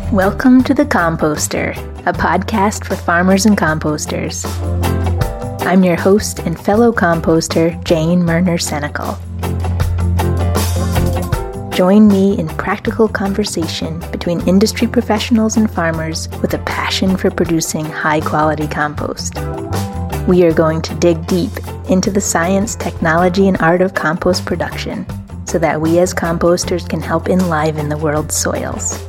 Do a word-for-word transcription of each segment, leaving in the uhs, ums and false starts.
Welcome to The Composter, a podcast for farmers and composters. I'm your host and fellow composter, Jane Murner-Senecal. Join me in practical conversation between industry professionals and farmers with a passion for producing high-quality compost. We are going to dig deep into the science, technology, and art of compost production so that we as composters can help enliven the world's soils.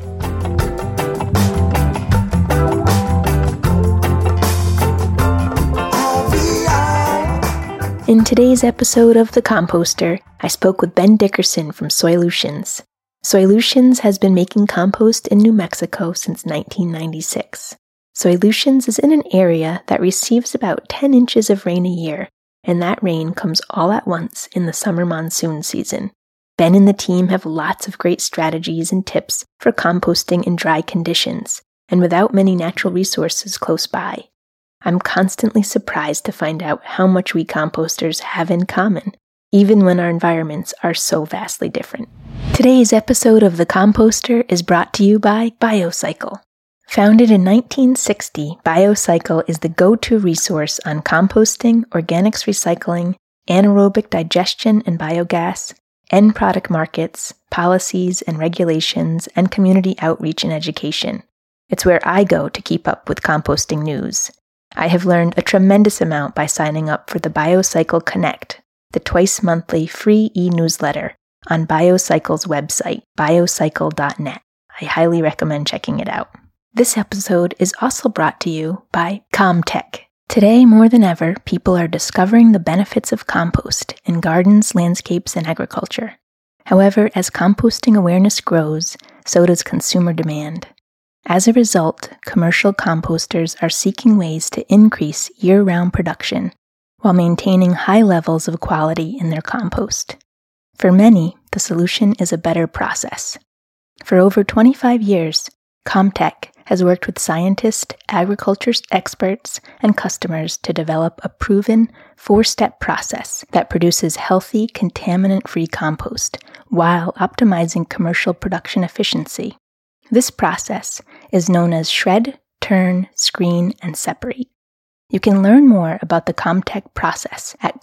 In today's episode of The Composter, I spoke with Ben Dickerson from Soilutions. Soilutions has been making compost in New Mexico since nineteen ninety-six. Soilutions is in an area that receives about ten inches of rain a year, and that rain comes all at once in the summer monsoon season. Ben and the team have lots of great strategies and tips for composting in dry conditions, and without many natural resources close by. I'm constantly surprised to find out how much we composters have in common, even when our environments are so vastly different. Today's episode of The Composter is brought to you by BioCycle. Founded in nineteen sixty, BioCycle is the go-to resource on composting, organics recycling, anaerobic digestion and biogas, end product markets, policies and regulations, and community outreach and education. It's where I go to keep up with composting news. I have learned a tremendous amount by signing up for the BioCycle Connect, the twice-monthly free e-newsletter on BioCycle's website, biocycle dot net. I highly recommend checking it out. This episode is also brought to you by CommTech. Today, more than ever, people are discovering the benefits of compost in gardens, landscapes, and agriculture. However, as composting awareness grows, so does consumer demand. As a result, commercial composters are seeking ways to increase year-round production while maintaining high levels of quality in their compost. For many, the solution is a better process. For over twenty-five years, CommTech has worked with scientists, agriculture experts, and customers to develop a proven four-step process that produces healthy, contaminant-free compost while optimizing commercial production efficiency. This process is known as shred, turn, screen, and separate. You can learn more about the CommTech process at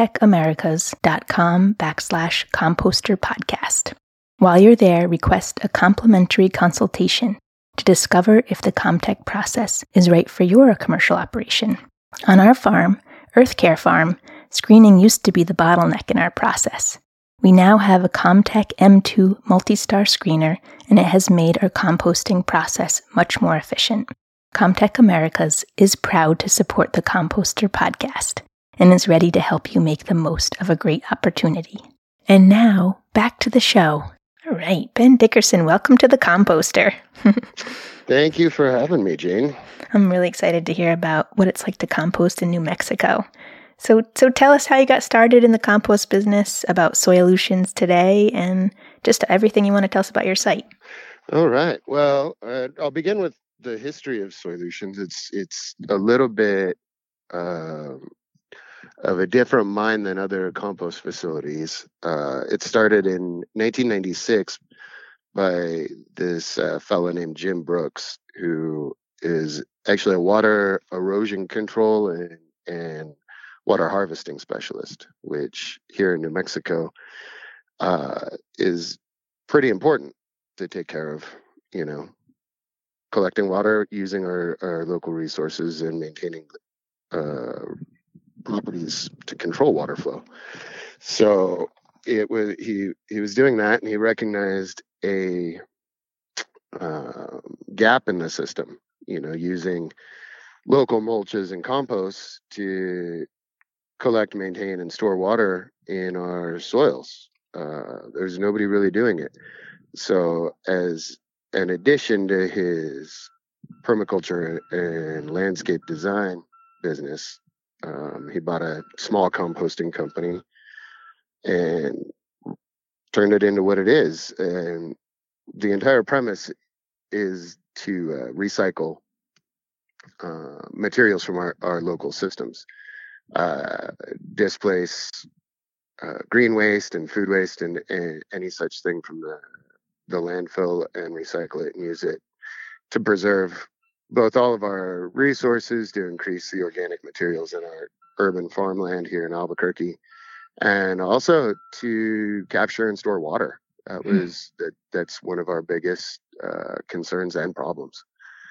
comtechamericas.com backslash composter podcast. While you're there, request a complimentary consultation to discover if the CommTech process is right for your commercial operation. On our farm, EarthCare Farm, screening used to be the bottleneck in our process. We now have a CommTech M two multi-star screener, and it has made our composting process much more efficient. CommTech Americas is proud to support the Composter podcast and is ready to help you make the most of a great opportunity. And now, back to the show. All right, Ben Dickerson, welcome to the Composter. Thank you for having me, Jane. I'm really excited to hear about what it's like to compost in New Mexico. So so tell us how you got started in the compost business, about Soilutions today, and just everything you want to tell us about your site. All right. Well, uh, I'll begin with the history of Soilutions. It's it's a little bit uh, of a different mind than other compost facilities. Uh, it started in nineteen ninety-six by this uh, fellow named Jim Brooks, who is actually a water erosion control and and water harvesting specialist, which here in New Mexico uh, is pretty important to take care of, you know, collecting water, using our, our local resources, and maintaining uh, properties to control water flow. So it was he he was doing that, and he recognized a uh, gap in the system, you know, using local mulches and composts to collect, maintain, and store water in our soils. Uh, there's nobody really doing it. So as an addition to his permaculture and landscape design business, um, he bought a small composting company and turned it into what it is. And the entire premise is to uh, recycle uh, materials from our, our local systems. Uh, displace uh, green waste and food waste and, and any such thing from the, the landfill, and recycle it and use it to preserve both all of our resources, to increase the organic materials in our urban farmland here in Albuquerque, and also to capture and store water. That was that. That's one of our biggest uh, concerns and problems.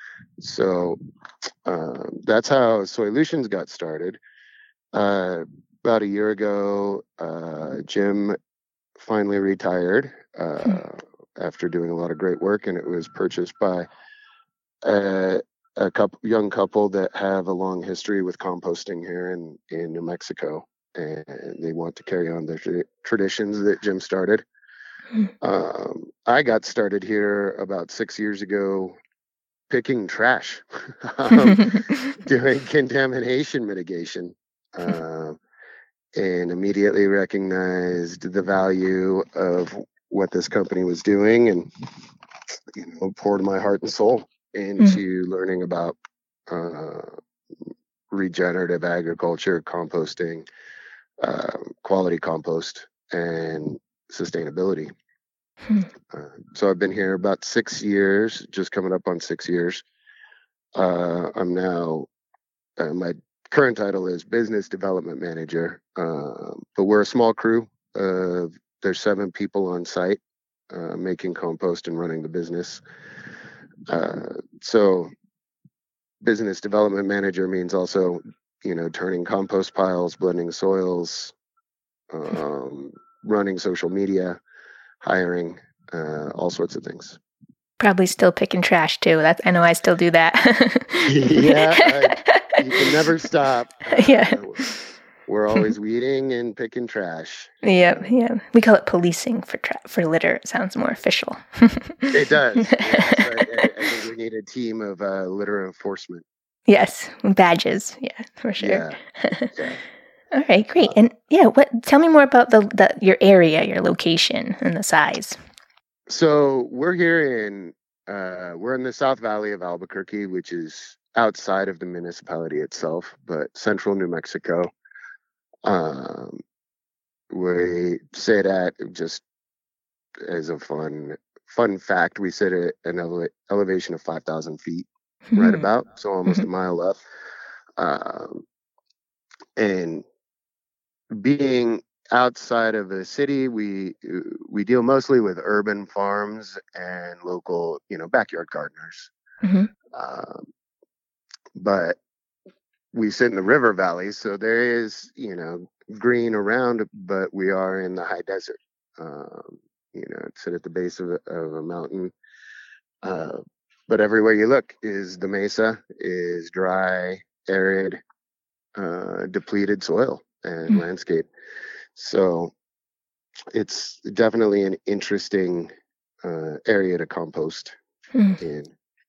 So uh, that's how Soilutions got started. Uh, about a year ago, uh, Jim finally retired uh, after doing a lot of great work, and it was purchased by a, a couple, young couple that have a long history with composting here in, in New Mexico, and they want to carry on the tra- traditions that Jim started. Um, I got started here about six years ago picking trash, um, doing contamination mitigation, uh, and immediately recognized the value of what this company was doing, and you know, poured my heart and soul into mm. learning about uh, regenerative agriculture, composting, uh, quality compost, and sustainability. Hmm. Uh, so I've been here about six years, just coming up on six years. Uh, I'm now, uh, my current title is Business Development Manager, uh, but we're a small crew. Uh, there's seven people on site uh, making compost and running the business. Uh, so Business Development Manager means also, you know, turning compost piles, blending soils, um, running social media, hiring, uh, all sorts of things. Probably still picking trash too. That's I know I still do that. yeah, I, you can never stop. Uh, yeah, we're always weeding and picking trash. Yeah, uh, yeah. We call it policing for tra- for litter. It sounds more official. It does. Yes, I, I, I think we need a team of uh, litter enforcement. Yes, badges. Yeah, for sure. Yeah. yeah. All right, great. And yeah, what? Tell me more about the, the your area, your location, and the size. So we're here in uh, we're in the South Valley of Albuquerque, which is outside of the municipality itself, but central New Mexico. Um, we sit at, just as a fun fun fact, we sit at an ele- elevation of five thousand feet, mm-hmm. right about, so almost mm-hmm. a mile up. Um, and being outside of the city, we we deal mostly with urban farms and local, you know, backyard gardeners. Mm-hmm. Um, but we sit in the river valley, so there is, you know, green around, but we are in the high desert. Um, you know, sit at the base of a, of a mountain. Uh, but everywhere you look is the mesa, is dry, arid, uh, depleted soil and mm-hmm. landscape. So it's definitely an interesting uh, area to compost mm. in.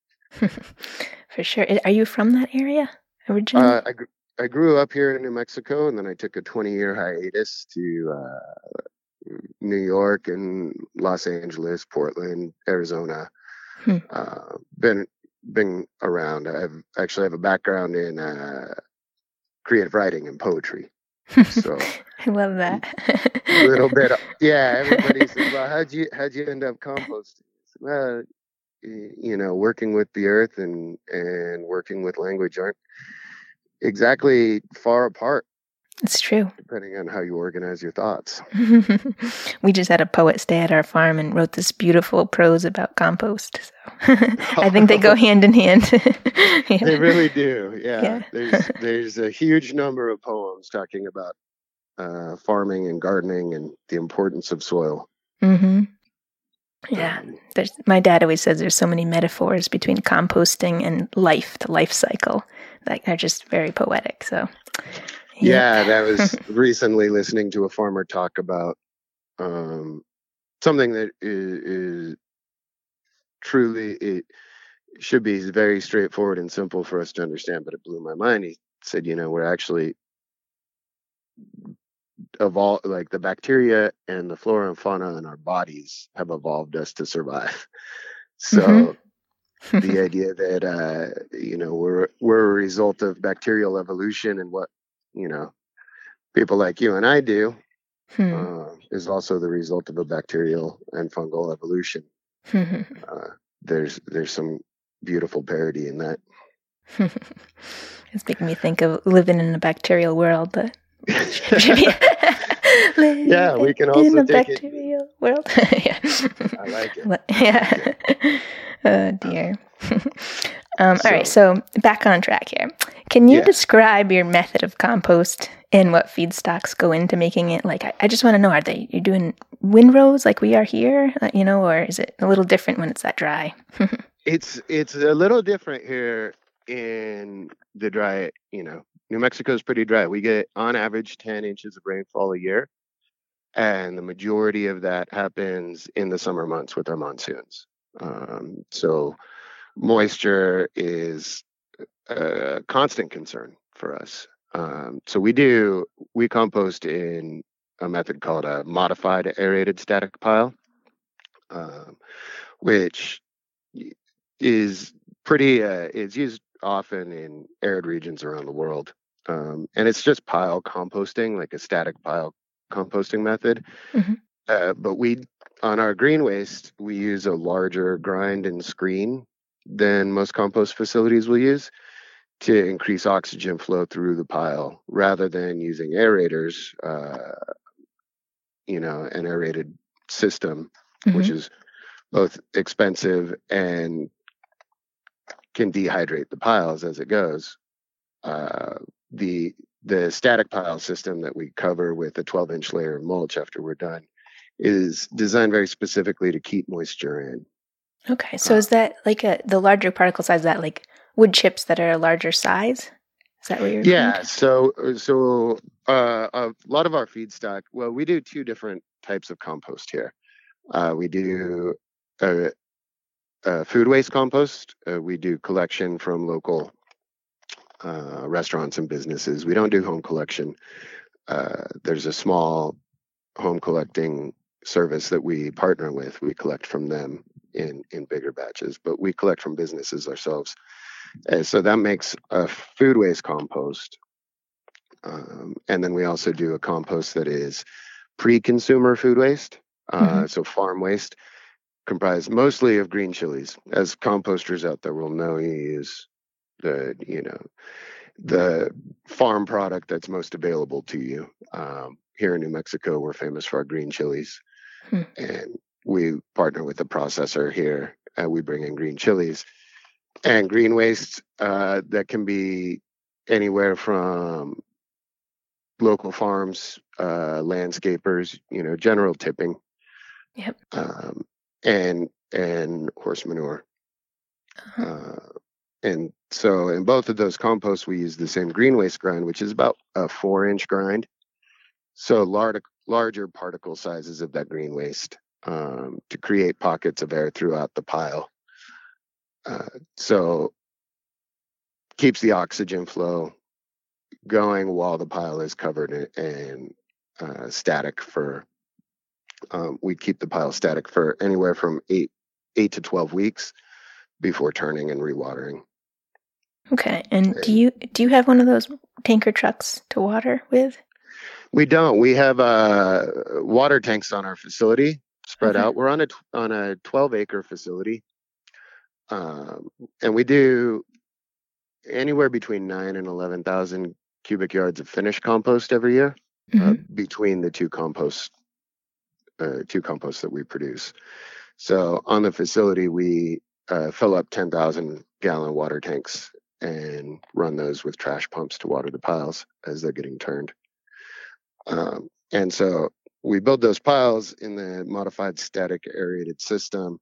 For sure. Are you from that area originally? Uh, I, gr- I grew up here in New Mexico, and then I took a twenty-year hiatus to uh, New York and Los Angeles, Portland, Arizona. Hmm. Uh, been been around. I've actually have a background in uh, creative writing and poetry. So I love that. A little bit. Of, yeah, everybody says, "Well, how'd you how'd you end up composting?" Well, you know, working with the earth and and working with language aren't exactly far apart. It's true. Depending on how you organize your thoughts. We just had a poet stay at our farm and wrote this beautiful prose about compost. So I think they go hand in hand. Yeah. They really do. Yeah. yeah. There's there's a huge number of poems talking about uh, farming and gardening and the importance of soil. Mm-hmm. Yeah. Um, there's my dad always says there's so many metaphors between composting and life, the life cycle, that are just very poetic. So. Yeah, that was recently listening to a farmer talk about um, something that is, is truly, it should be very straightforward and simple for us to understand, but it blew my mind. He said, you know, we're actually evolved, like the bacteria and the flora and fauna in our bodies have evolved us to survive. So mm-hmm. the idea that, uh, you know, we're, we're a result of bacterial evolution, and what, you know, people like you and I do hmm. uh, is also the result of a bacterial and fungal evolution. uh, there's there's some beautiful parody in that. It's making me think of living in a bacterial world, but yeah, we can also in a take bacterial it. world. yeah. I like it. Yeah. Like it. Oh dear. um, so, all right, so back on track here. Can you yeah. describe your method of compost and what feedstocks go into making it? Like, I, I just want to know, are they you're doing windrows like we are here, uh, you know, or is it a little different when it's that dry? it's it's a little different here in the dry, you know, New Mexico is pretty dry. We get on average ten inches of rainfall a year, and the majority of that happens in the summer months with our monsoons. Um, so moisture is a constant concern for us. Um, so we do we compost in a method called a modified aerated static pile, um, which is pretty. Uh, it's used often in arid regions around the world, um, and it's just pile composting, like a static pile composting method. Mm-hmm. Uh, but we, on our green waste, we use a larger grind and screen than most compost facilities will use to increase oxygen flow through the pile, rather than using aerators. Uh, you know, an aerated system, Mm-hmm. which is both expensive and can dehydrate the piles as it goes. Uh, the the static pile system that we cover with a twelve inch layer of mulch after we're done is designed very specifically to keep moisture in. Okay, so uh, is that like a the larger particle size? Is that like wood chips that are a larger size? Is that what you're? Yeah. So so uh, a lot of our feedstock. Well, we do two different types of compost here. Uh, we do a, a food waste compost. Uh, we do collection from local uh, restaurants and businesses. We don't do home collection. Uh, there's a small home collecting service that we partner with. We collect from them in in bigger batches, but we collect from businesses ourselves. And so that makes a food waste compost. Um, and then we also do a compost that is pre-consumer food waste. Uh, mm-hmm. So farm waste, comprised mostly of green chilies. As composters out there will know, you use the, you know, the farm product that's most available to you. Um, here in New Mexico, we're famous for our green chilies. Hmm. And we partner with a processor here, and we bring in green chilies. And green waste uh, that can be anywhere from local farms, uh, landscapers, you know, general tipping. Yep. Um, and and horse manure. Uh-huh. Uh, and so in both of those composts, we use the same green waste grind, which is about a four inch grind. So large, larger particle sizes of that green waste um, to create pockets of air throughout the pile. Uh, so keeps the oxygen flow going while the pile is covered in, in uh, static for, um, we keep the pile static for anywhere from eight, eight to twelve weeks before turning and rewatering. Okay. And do you do you have one of those tanker trucks to water with? We don't. We have uh, water tanks on our facility spread okay. out. We're on a on a twelve acre facility, um, and we do anywhere between nine and eleven thousand cubic yards of finished compost every year. Mm-hmm. uh, between the two compost uh, two composts that we produce. So on the facility, we uh, fill up ten thousand gallon water tanks and run those with trash pumps to water the piles as they're getting turned. Um, and so we build those piles in the modified static aerated system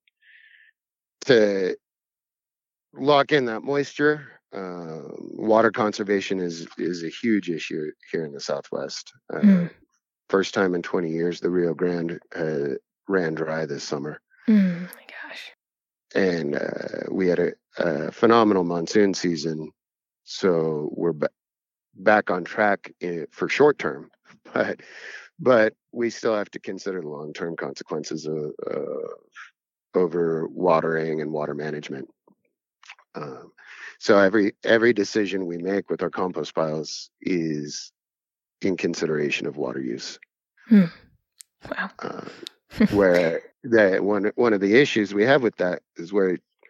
to lock in that moisture. Uh, water conservation is is a huge issue here in the Southwest. Uh, mm. First time in twenty years, the Rio Grande uh, ran dry this summer. Mm, my gosh. And uh, we had a, a phenomenal monsoon season. So we're b- back on track in, for short term, but but we still have to consider the long term consequences of uh, over watering and water management. Um, so every every decision we make with our compost piles is in consideration of water use. Hmm. Wow. Uh, where that one one of the issues we have with that is where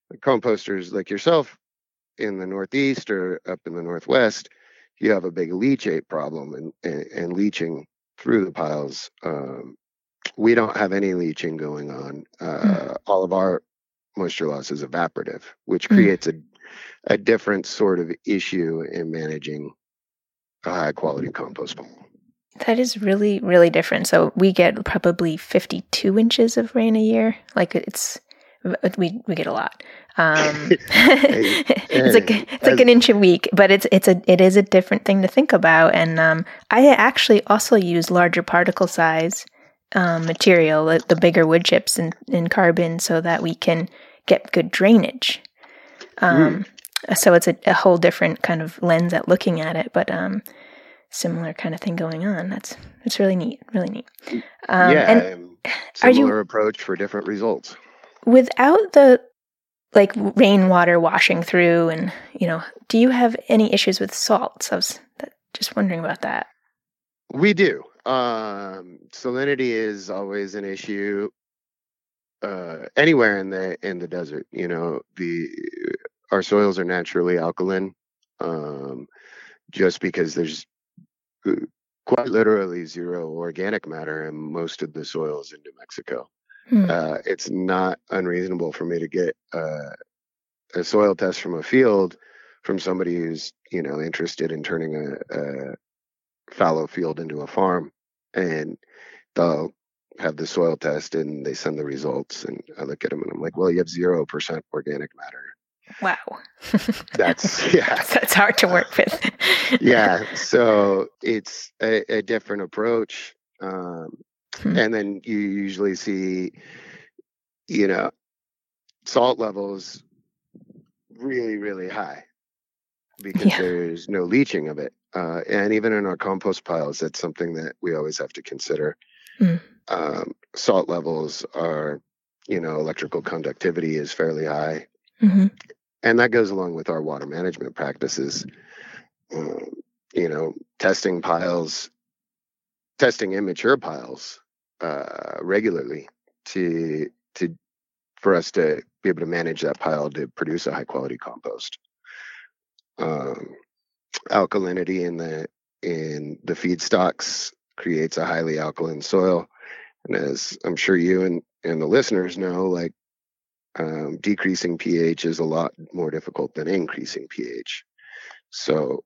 composters like yourself in the Northeast or up in the Northwest, you have a big leachate problem and, and, and leaching through the piles. Um, we don't have any leaching going on. Uh, mm. All of our moisture loss is evaporative, which creates mm. a, a different sort of issue in managing a high quality compost pile. That is really, really different. So we get probably fifty-two inches of rain a year. Like it's, we we get a lot. Um, hey, it's like it's like an inch a week, but it's it's a it is a different thing to think about. And um, I actually also use larger particle size um, material, the, the bigger wood chips and, and carbon, so that we can get good drainage. Um, mm. So it's a, a whole different kind of lens at looking at it, but um, similar kind of thing going on. That's it's really neat, really neat. Um, yeah, and similar you, approach for different results. Without the like rainwater washing through, and you know, do you have any issues with salts? I was just wondering about that. We do. Um, salinity is always an issue uh, anywhere in the in the desert. You know, the our soils are naturally alkaline, um, just because there's quite literally zero organic matter in most of the soils in New Mexico. Hmm. Uh, it's not unreasonable for me to get uh, a soil test from a field from somebody who's, you know, interested in turning a, a fallow field into a farm, and they'll have the soil test and they send the results, and I look at them and I'm like, well, you have zero percent organic matter. Wow. That's, yeah. That's hard to work with. Yeah. So it's a, a different approach. Um, hmm. And then you usually see, you know, salt levels really, really high because yeah. there's no leaching of it. Uh, and even in our compost piles, that's something that we always have to consider. Mm. Um, salt levels are, you know, electrical conductivity is fairly high. Mm-hmm. And that goes along with our water management practices. Um, you know, testing piles, testing immature piles uh, regularly to to for us to be able to manage that pile to produce a high quality compost. Um, alkalinity in the in the feedstocks creates a highly alkaline soil, and as I'm sure you and and the listeners know, like um, decreasing pH is a lot more difficult than increasing pH. So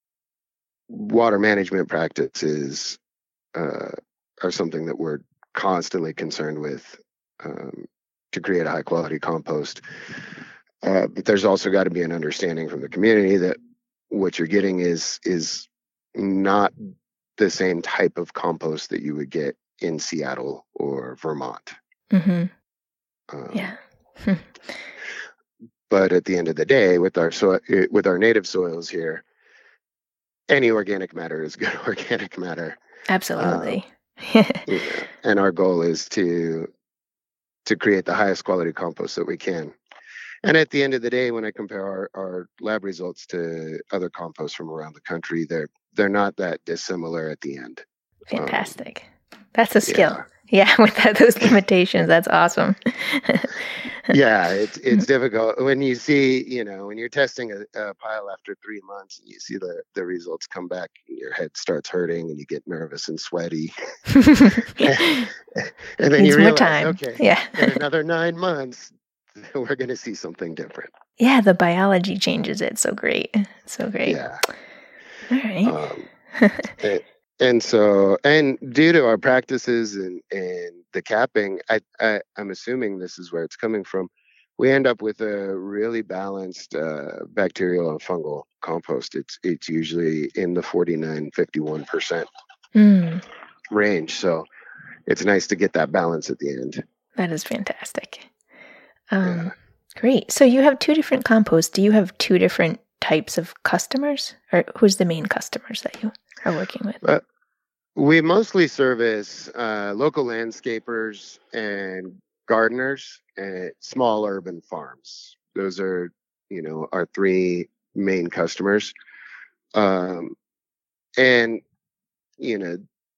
water management practices uh, are something that we're constantly concerned with um, to create a high quality compost. Uh, but there's also got to be an understanding from the community that what you're getting is is not the same type of compost that you would get in Seattle or Vermont. Mm-hmm. Um, yeah. But at the end of the day, with our so with our native soils here, any organic matter is good organic matter. Absolutely. Um, yeah. And our goal is to to create the highest quality compost that we can. And at the end of the day, when I compare our, our lab results to other composts from around the country, they're they're not that dissimilar at the end. Fantastic. Um, That's a skill. Yeah. Yeah, with that, those limitations, that's awesome. Yeah, it's it's difficult when you see, you know, when you're testing a, a pile after three months and you see the, the results come back, and your head starts hurting and you get nervous and sweaty. and, and then Needs you realize, more time. okay, yeah. in another nine months, we're going to see something different. Yeah, the biology changes it. So great. So great. Yeah. All right. Um, and, and so, and due to our practices and, and the capping, I, I, I'm assuming this is where it's coming from. We end up with a really balanced uh, bacterial and fungal compost. It's it's usually in the forty-nine, fifty-one percent mm. range. So it's nice to get that balance at the end. That is fantastic. Um, yeah. Great. So you have two different composts. Do you have two different types of customers, or who's the main customers that you are working with? Uh, we mostly service uh, local landscapers and gardeners and small urban farms. Those are, you know, our three main customers. Um, and, you know,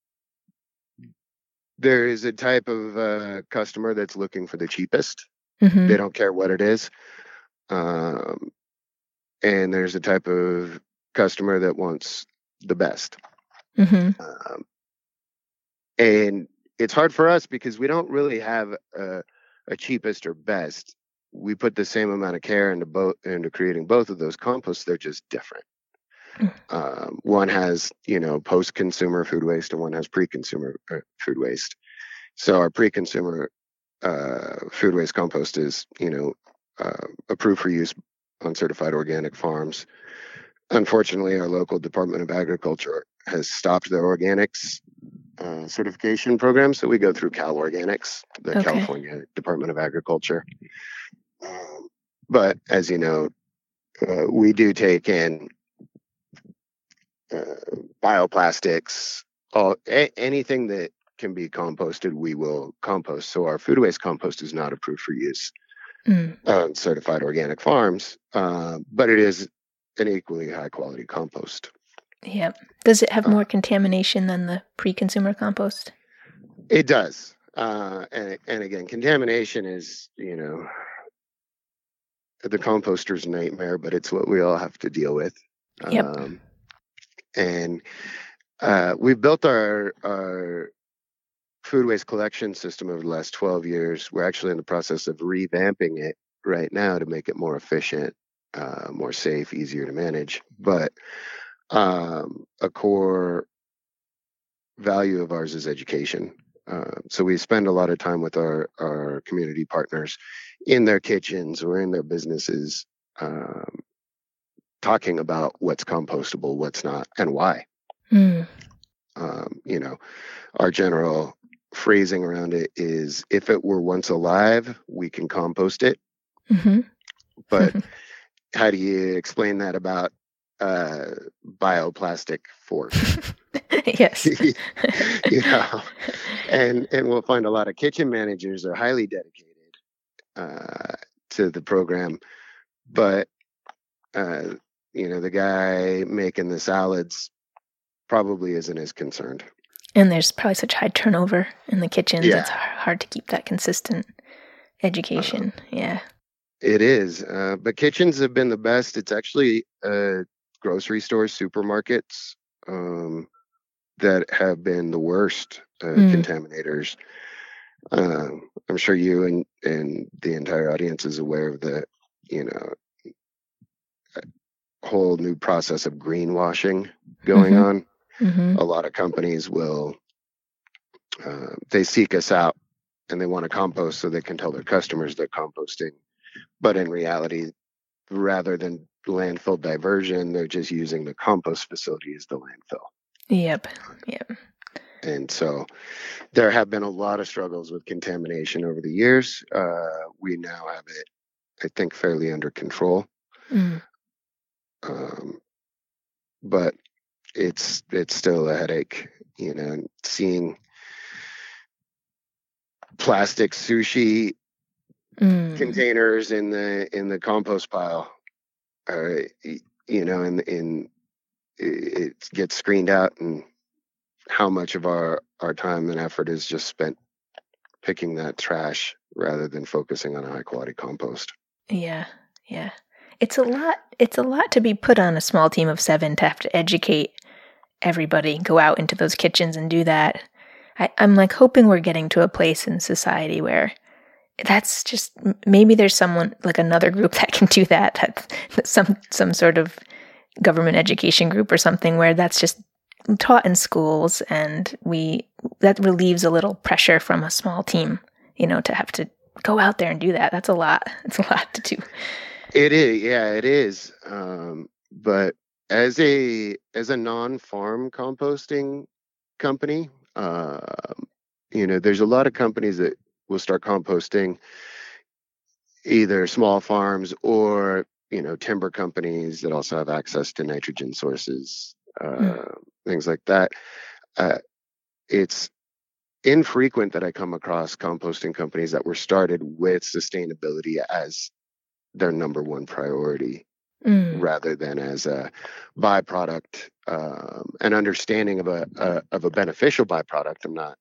there is a type of uh, customer that's looking for the cheapest. Mm-hmm. They don't care what it is. Um, and there's a type of customer that wants the best. Mm-hmm. Um, and it's hard for us because we don't really have a, a cheapest or best. We put the same amount of care into both into creating both of those composts. They're just different. Um, one has, you know, post-consumer food waste, and one has pre-consumer uh, food waste. So our pre-consumer uh, food waste compost is, you know, uh, approved for use on certified organic farms. Unfortunately, our local Department of Agriculture has stopped their organics uh, certification program, so we go through Cal Organics, the Okay. California Department of Agriculture. Um, but as you know, uh, we do take in uh, bioplastics, all a- anything that can be composted, we will compost. So our food waste compost is not approved for use Mm. on certified organic farms, uh, but it is an equally high quality compost. Yep. Does it have Uh, more contamination than the pre-consumer compost? It does. Uh, and, and again, contamination is, you know, the composter's nightmare, but it's what we all have to deal with. Yep. Um, and uh, we've built our, our food waste collection system over the last twelve years. We're actually in the process of revamping it right now to make it more efficient, uh, more safe, easier to manage. But um, a core value of ours is education. Uh, so we spend a lot of time with our, our community partners in their kitchens or in their businesses, um, talking about what's compostable, what's not, and why. Mm. Um, you know, our general phrasing around it is, if it were once alive, we can compost it. Mm-hmm. But how do you explain that about uh, bioplastic force? Yes. You know, and and we'll find a lot of kitchen managers are highly dedicated uh, to the program, but uh, you know, the guy making the salads probably isn't as concerned. And there's probably such high turnover in the kitchens. Yeah. It's hard to keep that consistent education. Uh, yeah. It is. Uh, but kitchens have been the best. It's actually uh, grocery stores, supermarkets um, that have been the worst uh, mm. contaminators. Um, I'm sure you and, and the entire audience is aware of the, you know, whole new process of greenwashing going mm-hmm. on. Mm-hmm. A lot of companies will, uh, they seek us out and they want to compost so they can tell their customers they're composting. But in reality, rather than landfill diversion, they're just using the compost facility as the landfill. Yep. Yep. And so there have been a lot of struggles with contamination over the years. Uh, we now have it, I think, fairly under control. Mm. Um, but it's it's still a headache, you know, seeing plastic sushi mm. containers in the in the compost pile. Uh, you know, in in it gets screened out, and how much of our our time and effort is just spent picking that trash rather than focusing on high quality compost. Yeah, yeah. It's a lot. It's a lot to be put on a small team of seven to have to educate everybody, go out into those kitchens and do that. I, I'm like hoping we're getting to a place in society where that's just, maybe there's someone, like another group that can do that, that some some sort of government education group or something where that's just taught in schools, and we that relieves a little pressure from a small team, you know, to have to go out there and do that. That's a lot. It's a lot to do. It is, yeah, it is. Um, but as a as a non-farm composting company, uh, you know, there's a lot of companies that will start composting, either small farms or, you know, timber companies that also have access to nitrogen sources, uh, mm. things like that. Uh, it's infrequent that I come across composting companies that were started with sustainability as their number one priority, mm. rather than as a byproduct, um, an understanding of a, a of a beneficial byproduct. I'm not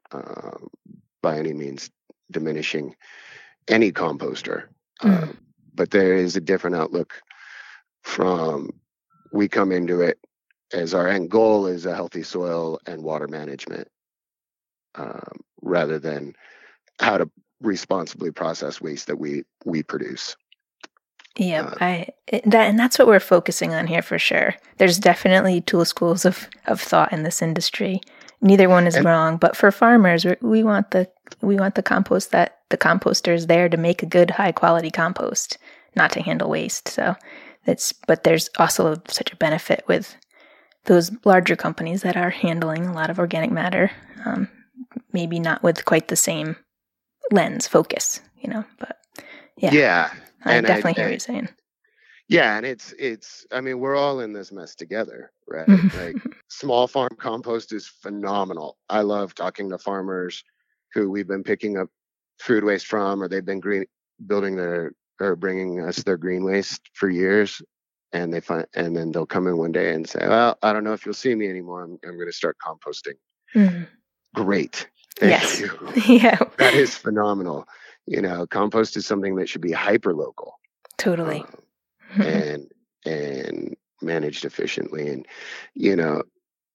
uh, by any means diminishing any composter. Mm. Um, but there is a different outlook from, we come into it as our end goal is a healthy soil and water management, um, rather than how to responsibly process waste that we we produce. Yeah, Uh, I it, that and that's what we're focusing on here for sure. There's definitely two schools of, of thought in this industry. Neither one is and wrong, but for farmers, we, we want the we want the compost that the composter is there to make a good, high quality compost, not to handle waste. So that's but there's also such a benefit with those larger companies that are handling a lot of organic matter. Um, maybe not with quite the same lens focus, you know. But yeah, yeah, I and definitely I, hear I what you're saying. yeah, and it's it's. I mean, we're all in this mess together, right? Like, Mhm. small farm compost is phenomenal. I love talking to farmers who we've been picking up food waste from, or they've been green building their or bringing us their green waste for years, and they find and then they'll come in one day and say, "Well, I don't know if you'll see me anymore. I'm I'm going to start composting." Mhm. Great, thank Yes. you. Yeah. That is phenomenal. You know, compost is something that should be hyper local. Totally. Um, Mhm. and and managed efficiently. And you know,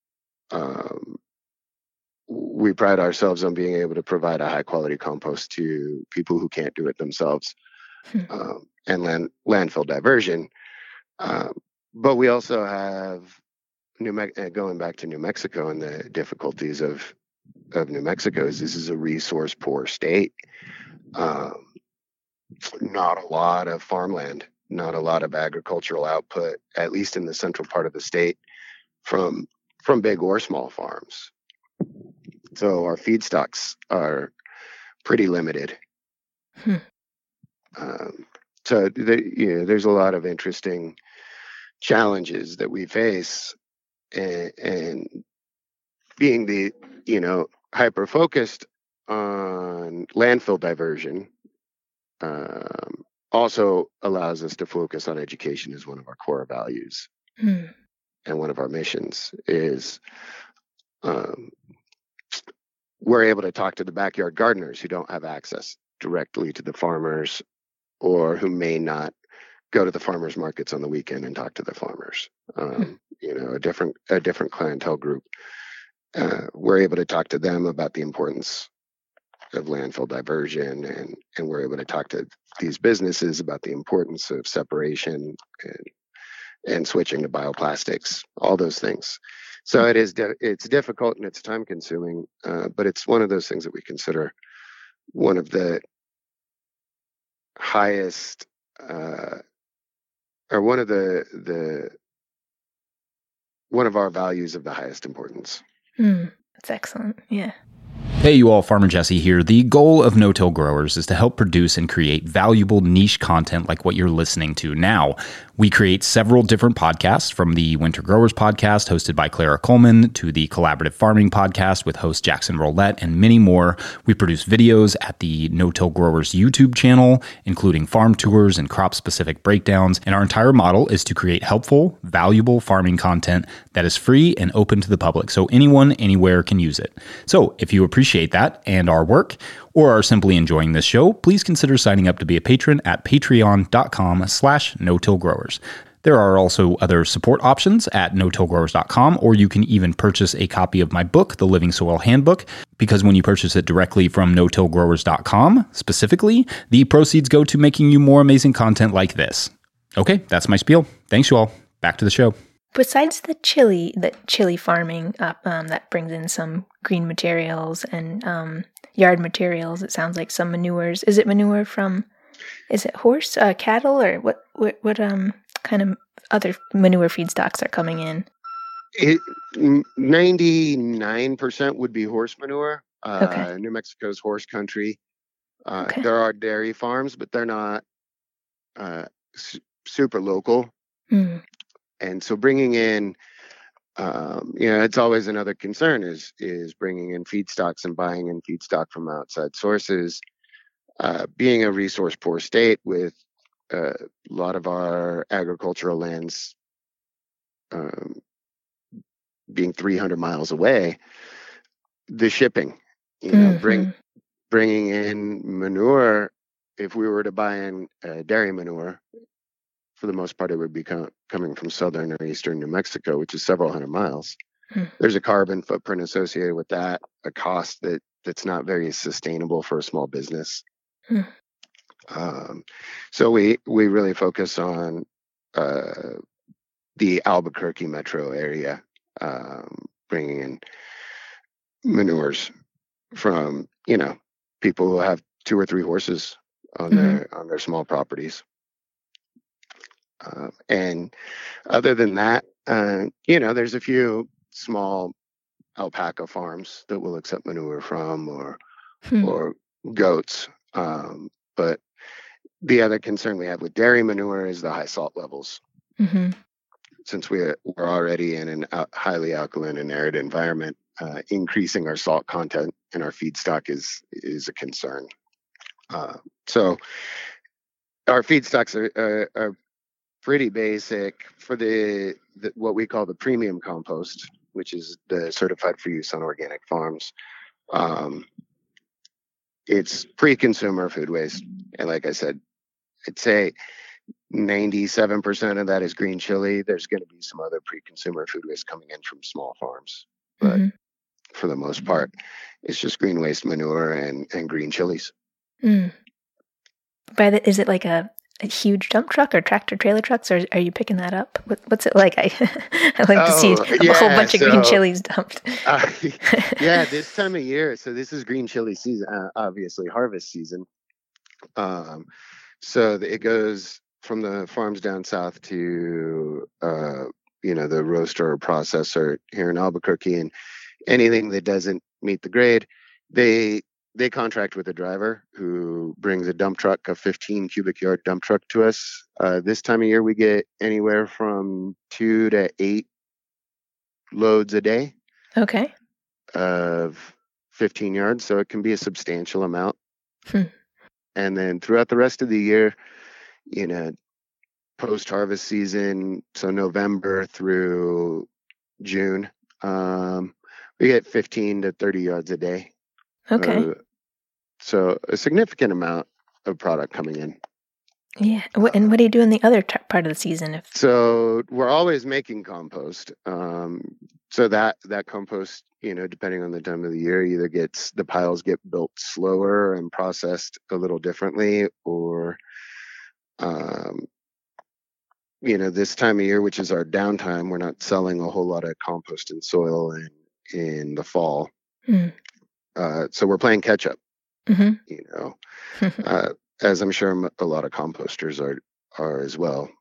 um, we pride ourselves on being able to provide a high quality compost to people who can't do it themselves, Hmm. um, and land landfill diversion. Um, but we also have New Me- uh, going back to New Mexico and the difficulties of of New Mexico is this is a resource poor state. Um, not a lot of farmland, not a lot of agricultural output, at least in the central part of the state, from from big or small farms. So our feedstocks are pretty limited. Hmm. Um, so the, you know, there's a lot of interesting challenges that we face, and, and being the you know hyper focused on landfill diversion um, also allows us to focus on education as one of our core values, Hmm. and one of our missions is um, we're able to talk to the backyard gardeners who don't have access directly to the farmers, or who may not go to the farmers markets on the weekend and talk to the farmers. Hmm. Um, you know, a different a different clientele group. Uh, we're able to talk to them about the importance of landfill diversion, and and we're able to talk to these businesses about the importance of separation and and switching to bioplastics, all those things. So it is di- it's difficult and it's time consuming, uh, but it's one of those things that we consider one of the highest, uh, or one of the the one of our values of the highest importance. Hmm. That's excellent. Yeah. Hey you all, Farmer Jesse here. The goal of No-Till Growers is to help produce and create valuable niche content like what you're listening to now. We create several different podcasts, from the Winter Growers podcast hosted by Clara Coleman to the Collaborative Farming podcast with host Jackson Roulette and many more. We produce videos at the No-Till Growers YouTube channel, including farm tours and crop-specific breakdowns. And our entire model is to create helpful, valuable farming content that is free and open to the public, so anyone, anywhere can use it. So if you appreciate that and our work, or are simply enjoying this show, please consider signing up to be a patron at patreon.com slash no-till-growers. There are also other support options at no till growers dot com, or you can even purchase a copy of my book, The Living Soil Handbook, because when you purchase it directly from no till growers dot com, specifically, the proceeds go to making you more amazing content like this. Okay, that's my spiel. Thanks, you all. Back to the show. Besides the chili, the chili farming up um, that brings in some green materials and um, yard materials, it sounds like some manures. Is it manure from? Is it horse, uh, cattle, or what? What, what um kind of other manure feedstocks are coming in? It ninety-nine percent would be horse manure. Uh, Okay. New Mexico's horse country. Uh, Okay. there are dairy farms, but they're not uh, su- super local. Mm. And so bringing in, um, you know, it's always another concern is is bringing in feedstocks and buying in feedstock from outside sources. Uh, being a resource poor state with uh, a lot of our agricultural lands um, being three hundred miles away, the shipping, you know, bring Mm-hmm. bringing in manure if we were to buy in uh, dairy manure, for the most part, it would be com- coming from southern or eastern New Mexico, which is several hundred miles. Hmm. There's a carbon footprint associated with that, a cost that that's not very sustainable for a small business. Hmm. Um, so we we really focus on uh, the Albuquerque metro area, um, bringing in manures from, you know, people who have two or three horses on Mm-hmm. their on their small properties. Uh, and other than that, uh, you know, there's a few small alpaca farms that will accept manure from, or Hmm. or goats. Um, but the other concern we have with dairy manure is the high salt levels. Mm-hmm. Since we're, we're already in an al- highly alkaline and arid environment, uh, increasing our salt content in our feedstock is is a concern. Uh, so our feedstocks are, are, are pretty basic for the, the what we call the premium compost, which is the certified for use on organic farms. Um, it's pre-consumer food waste, and like I said, I'd say ninety-seven percent of that is green chili. There's going to be some other pre-consumer food waste coming in from small farms, but Mm-hmm. for the most part, it's just green waste manure and, and green chilies. Mm. By the, is it like a, a huge dump truck or tractor trailer trucks, or are you picking that up? What, what's it like? I I like to see Oh, a yeah, whole bunch of green so- chilies dumped. Uh, yeah, this time of year. So this is green chili season, uh, obviously harvest season. Um, so the, it goes from the farms down south to, uh, you know, the roaster or processor here in Albuquerque, and anything that doesn't meet the grade, they they contract with a driver who brings a dump truck, a fifteen cubic yard dump truck to us. Uh, this time of year, we get anywhere from two to eight loads a day Okay. of fifteen yards, so it can be a substantial amount. Hmm. And then throughout the rest of the year, you know, post harvest season, so November through June, um, we get fifteen to thirty yards a day. Okay. Uh, so a significant amount of product coming in. Yeah. What, and what do you do in the other t- part of the season? If So we're always making compost. Um, so that that compost, you know, depending on the time of the year, either gets the piles get built slower and processed a little differently, or um, you know, this time of year, which is our downtime, we're not selling a whole lot of compost and soil in in the fall. Mm. Uh, so we're playing catch up. Mm-hmm. You know, uh, as I'm sure m- a lot of composters are are as well.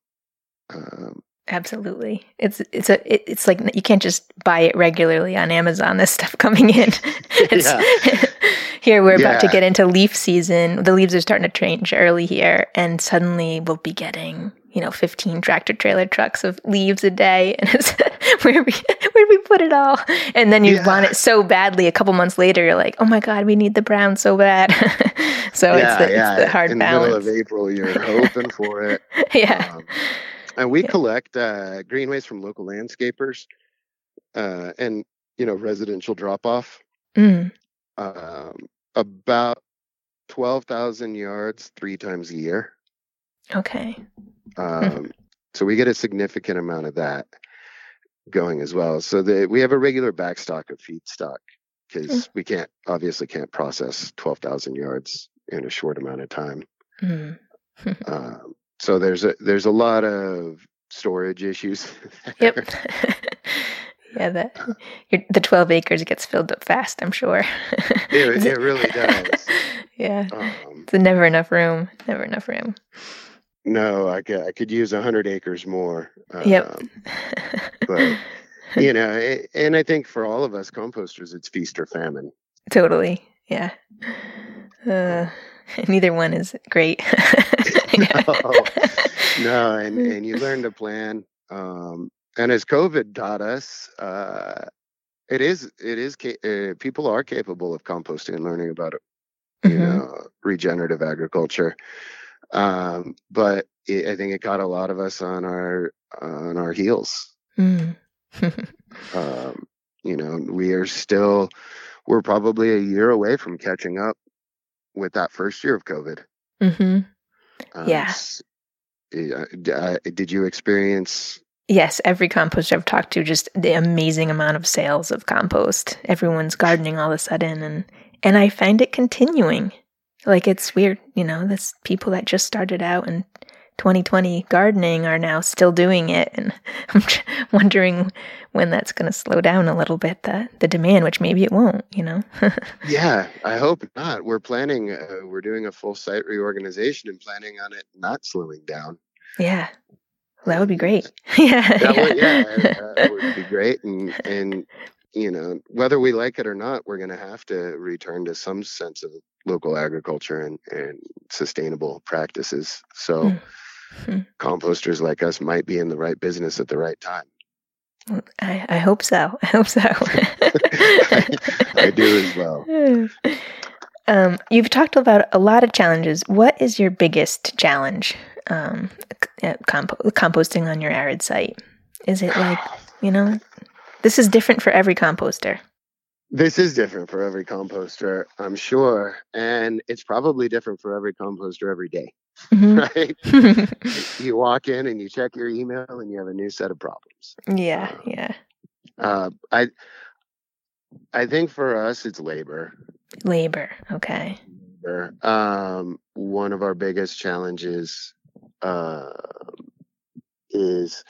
Um, Absolutely. It's it's a it, it's like you can't just buy it regularly on Amazon. This stuff coming in. It's, Yeah. Here we're about to Yeah. get into leaf season. The leaves are starting to change early here, and suddenly we'll be getting, you know, fifteen tractor trailer trucks of leaves a day, and it's where we where do we put it all? And then you Yeah. want it so badly. A couple months later, you're like, oh my god, we need the brown so bad. So yeah, it's the yeah. it's the hard In the middle balance. of April, you're hoping for it. Yeah. Um, and we Yeah. collect uh, green waste from local landscapers, uh, and you know, residential drop off. Mm. Um, about twelve thousand yards three times a year. Okay. Um, so we get a significant amount of that going as well. So the, we have a regular backstock of feedstock because we can't obviously can't process twelve thousand yards in a short amount of time. Mm. Um, so there's a there's a lot of storage issues. Yep. Yeah, the your, the twelve acres gets filled up fast, I'm sure. It, it really does. Yeah. Um, It's never enough room. Never enough room. no, I could I could use a hundred acres more. Um, Yep. but you know, it, and I think for all of us composters, it's feast or famine. Totally. Yeah. Uh, neither one is great. No, no, and and you learn to plan. Um, and as COVID taught us, uh, it is it is ca- uh, people are capable of composting and learning about it. You Mhm. know, regenerative agriculture. Um, but it, I think it caught a lot of us on our on our heels. Mm. Um, you know, we are still we're probably a year away from catching up with that first year of COVID. Mm-hmm. Um, Yeah. s- uh, d- uh, did you experience? Yes, every composter I've talked to, just the amazing amount of sales of compost. Everyone's gardening all of a sudden, and and I find it continuing. Like, it's weird, you know, this people that just started out in twenty twenty gardening are now still doing it, and I'm tr- wondering when that's going to slow down a little bit, the the demand, which maybe it won't, you know. Yeah, I hope not. We're planning. Uh, we're doing a full site reorganization and planning on it not slowing down. Yeah. That would be And great. yeah, that would, yeah, yeah. uh, would be great. And and you know, whether we like it or not, we're going to have to return to some sense of local agriculture and and sustainable practices. So Mm. composters like us might be in the right business at the right time. I, I hope so. I hope so. I, I do as well. Um, you've talked about a lot of challenges. What is your biggest challenge um, comp- composting on your arid site? Is it like, you know, this is different for every composter? This is different for every composter, I'm sure. And it's probably different for every composter every day, mm-hmm. right? You walk in and you check your email and you have a new set of problems. Yeah, uh, yeah. Uh, I, I think for us, it's labor. Labor, okay. Labor. Um, one of our biggest challenges uh, is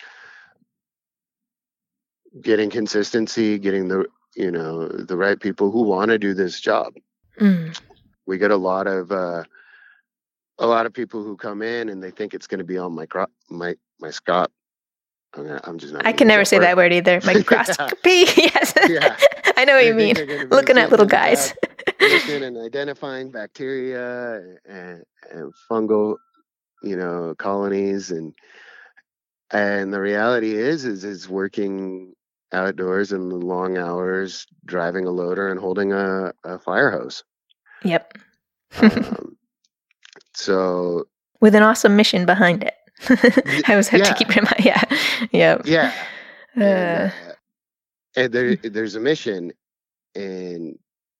getting consistency, getting the you know the right people who want to do this job. Mm. We get a lot of uh, a lot of people who come in and they think it's going to be on micro my my scop. I'm, gonna, I'm just not. I can never say word. that word either. Microscopy. Yes. Yeah. I know what they you mean. Looking at little guys. Looking and identifying bacteria and, and fungal, you know, colonies, and and the reality is, is is working outdoors in the long hours, driving a loader and holding a, a fire hose. Yep. um, so with an awesome mission behind it. I always have yeah. to keep in mind. Yeah. Yep. Yeah. Uh, and, uh, and there, there's a mission, and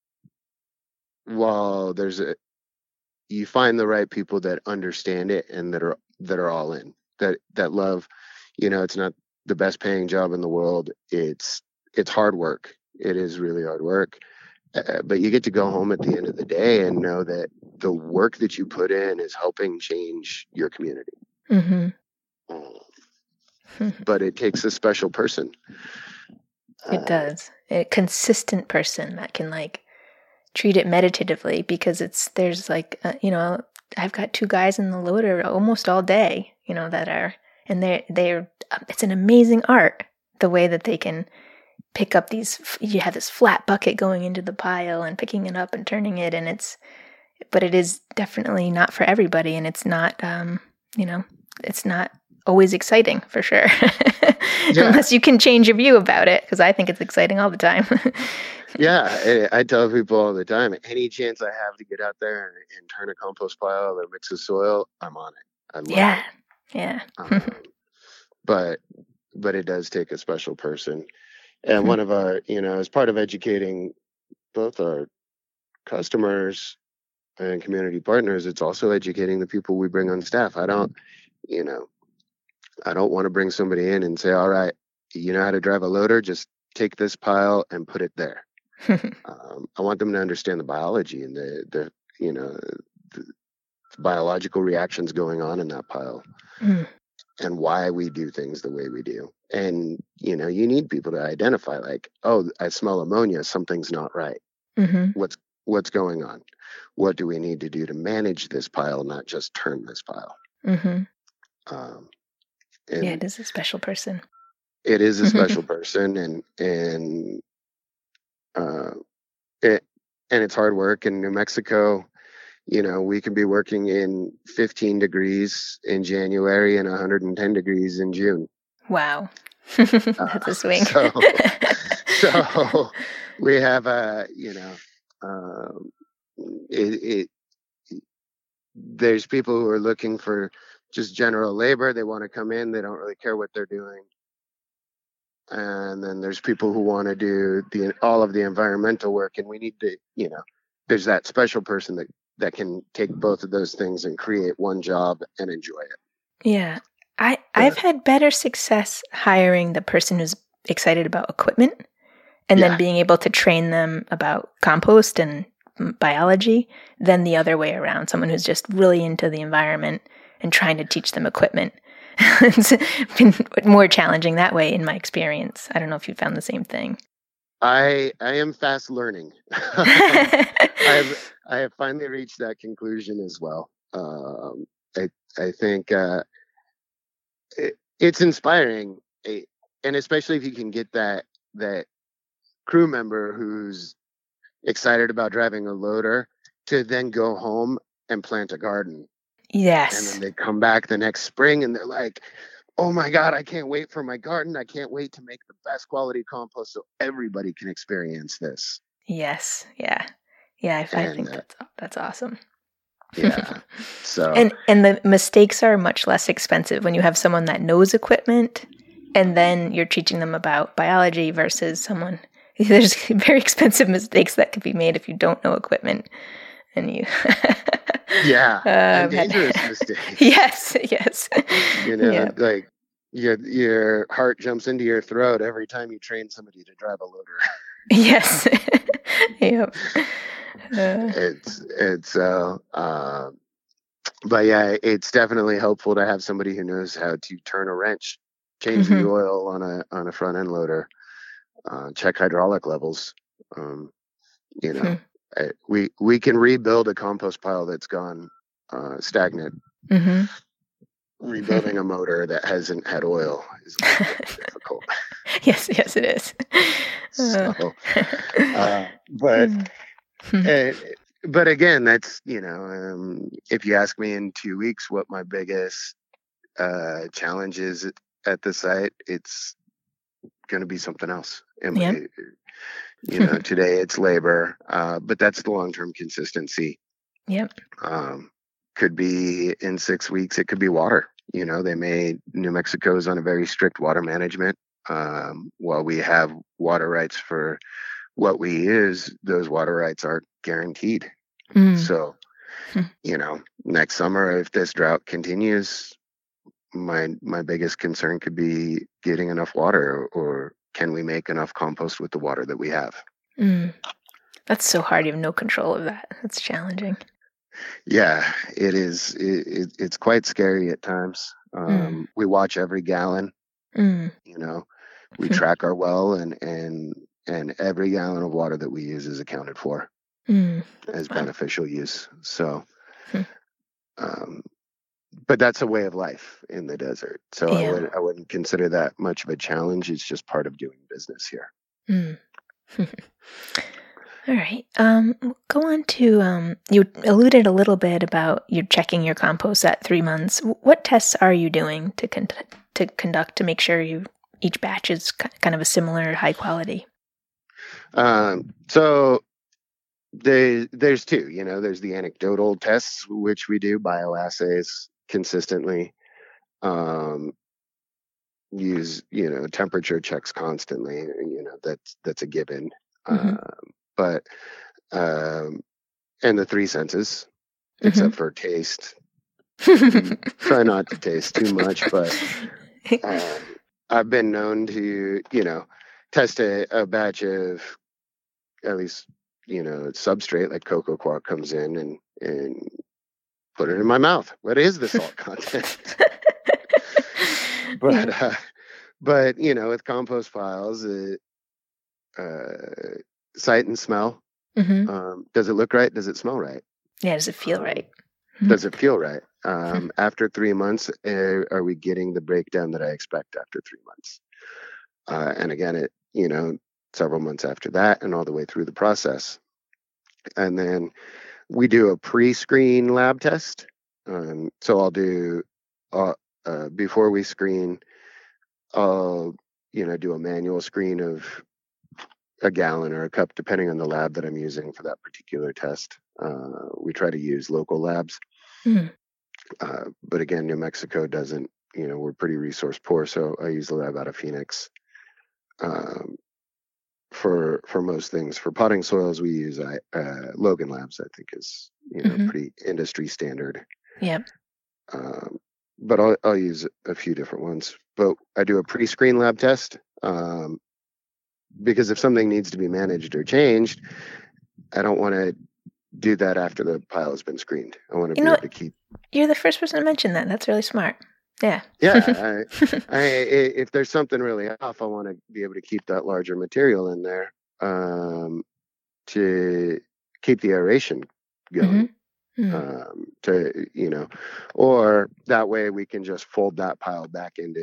while there's a, you find the right people that understand it and that are that are all in, that that love, you know, it's not the best paying job in the world. It's it's hard work. It is really hard work. Uh, but you get to go home at the end of the day and know that the work that you put in is helping change your community. Mm-hmm. Um, but it takes a special person. It uh, does. A consistent person that can like treat it meditatively, because it's there's like uh, you know, I've got two guys in the loader almost all day, you know, that are and they're they're it's an amazing art the way that they can pick up these. You have this flat bucket going into the pile and picking it up and turning it, and it's but it is definitely not for everybody, and it's not um you know it's not always exciting for sure. Yeah. Unless you can change your view about it, because I think it's exciting all the time. Yeah, I tell people all the time, any chance I have to get out there and, and turn a compost pile or mix of soil, I'm on it. I love yeah, it. Yeah. Um, but but it does take a special person. And one of our, you know, as part of educating both our customers and community partners, it's also educating the people we bring on staff. I don't, you know, I don't want to bring somebody in and say, all right, you know how to drive a loader, just take this pile and put it there. um, I want them to understand the biology and the, the you know, the biological reactions going on in that pile. Mm. And why we do things the way we do. And, you know, you need people to identify like, oh, I smell ammonia, something's not right. Mm-hmm. What's what's going on? What do we need to do to manage this pile, not just turn this pile? Mm-hmm. Um, yeah, it is a special person. It is a special person, and and uh, it and it's hard work. In New Mexico, you know, we can be working in fifteen degrees in January and one hundred ten degrees in June. Wow. That's uh, a swing. so, so we have a, you know, um, it, it, there's people who are looking for just general labor. They want to come in. They don't really care what they're doing. And then there's people who want to do the all of the environmental work. And we need to, you know, there's that special person that that can take both of those things and create one job and enjoy it. Yeah. I, Yeah. I've had better success hiring the person who's excited about equipment and Yeah. then being able to train them about compost and biology than the other way around. Someone who's just really into the environment and trying to teach them equipment. It's been more challenging that way in my experience. I don't know if you found the same thing. I I am fast learning. I have I have finally reached that conclusion as well. Um, I I think uh, it, it's inspiring, eh, and especially if you can get that that crew member who's excited about driving a loader to then go home and plant a garden, and Yes. then they come back the next spring and they're like, "Oh my God, I can't wait for my garden! I can't wait to make the best quality compost so everybody can experience this." Yes. Yeah. Yeah. I, I And think uh, that's that's awesome. yeah, so And and the mistakes are much less expensive when you have someone that knows equipment and then you're teaching them about biology versus someone there's very expensive mistakes that could be made if you don't know equipment and you yeah, and I've had- dangerous mistakes. Yes, yes. You know, Yeah. like your your heart jumps into your throat every time you train somebody to drive a loader. Yes. Yep. Uh, It's it's uh, uh, but yeah, it's definitely helpful to have somebody who knows how to turn a wrench, change the Mhm. oil on a on a front end loader, uh, check hydraulic levels. Um, you know, Hmm. I, we we can rebuild a compost pile that's gone uh, stagnant. Mhm. Rebuilding a motor that hasn't had oil is a little bit more difficult. Yes, yes, it is. Uh, So, uh, but Hmm. uh, but again, that's you know, um, if you ask me in two weeks what my biggest uh, challenge is at the site, it's going to be something else. It Yep. might- you know, today it's labor, uh, but that's the long term consistency. Yep. Um, could be in six weeks. It could be water. You know, they made New Mexico's on a very strict water management. Um, while we have water rights for what we use, those water rights aren't guaranteed. Mm. So, Hmm. you know, next summer, if this drought continues, my my biggest concern could be getting enough water, or can we make enough compost with the water that we have? Mm. That's so hard. You have no control of that. That's challenging. Yeah, it is. It, it, it's quite scary at times. Um, Mm. We watch every gallon. Mm. You know, we Hmm. track our well, and and and every gallon of water that we use is accounted for Mm. as Wow. beneficial use. So, Hmm. um, but that's a way of life in the desert. So I Yeah. would I wouldn't consider that much of a challenge. It's just part of doing business here. Mm. All right. Um, we'll go on to um, you alluded a little bit about you checking your compost at three months. W- What tests are you doing to con- to conduct to make sure you each batch is ki- kind of a similar high quality? Um, so there, there's two. You know, there's the anecdotal tests, which we do bioassays consistently. Um, use you know temperature checks constantly. You know that's that's a given. Mhm. Um, but um, and the three senses, Mhm. except for taste. Try not to taste too much, but um, I've been known to, you know, test a, a batch of at least, you know, substrate like cocoa quark comes in and and put it in my mouth. What is the salt content? But uh, but you know, with compost piles, it, uh, sight and smell. Mhm. Um, does it look right? Does it smell right? Yeah, does it feel Um, right? Does it feel right? Um, after three months, uh, are we getting the breakdown that I expect after three months? Uh, and again, it you know several months after that, and all the way through the process. And then we do a pre-screen lab test. Um, so I'll do uh, uh, before we screen, I'll you know do a manual screen of a gallon or a cup, depending on the lab that I'm using for that particular test. Uh, we try to use local labs. Mm. Uh, but again, New Mexico doesn't, you know, we're pretty resource poor. So I use the lab out of Phoenix. Um, for for most things. For potting soils, we use uh, Logan Labs. I think is you know Mhm. pretty industry standard. Yep. Um, but I'll I'll use a few different ones. But I do a pre-screen lab test um, because if something needs to be managed or changed, I don't want to do that after the pile has been screened. I want to You be know able what? to keep. You're the first person to mention that. That's really smart. Yeah. Yeah, I, I, if there's something really off, I want to be able to keep that larger material in there um, to keep the aeration going. Mm-hmm. Um, to you know, or that way we can just fold that pile back into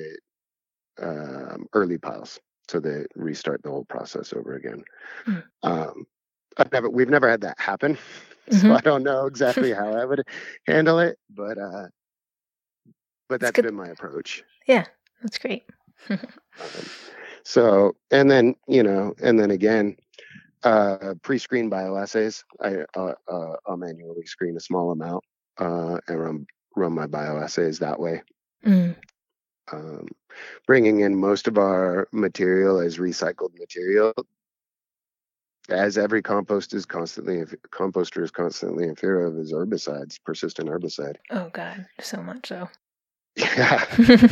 um, early piles, so they restart the whole process over again. Mm. Um, I've never, we've never had that happen, so Mm-hmm. I don't know exactly how I would handle it, but uh, but That's that's good. been my approach. Yeah, that's great. Um, so, and then you know, and then again, uh, pre-screen bioassays. I uh, uh, I'll manually screen a small amount uh, and run run my bioassays that way. Mm. Um, bringing in most of our material as recycled material, as every compost is constantly composter is constantly in fear of, is herbicides, persistent herbicide. Oh God, so much so. Yeah,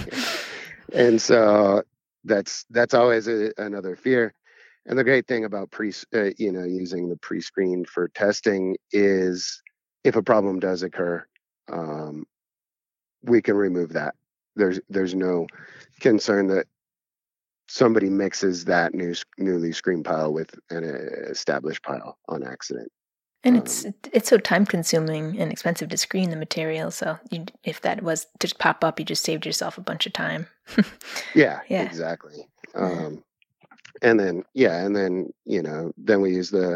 and so that's that's always a, another fear. And the great thing about pre, uh, you know, using the pre-screen for testing is, if a problem does occur, um, we can remove that. There's there's no concern that somebody mixes that new newly screened pile with an uh, established pile on accident. And Um, it's it's so time consuming and expensive to screen the material. So you, if that was to just pop up, you just saved yourself a bunch of time. yeah, Yeah. exactly. Um, and then yeah, and then you know, then we use the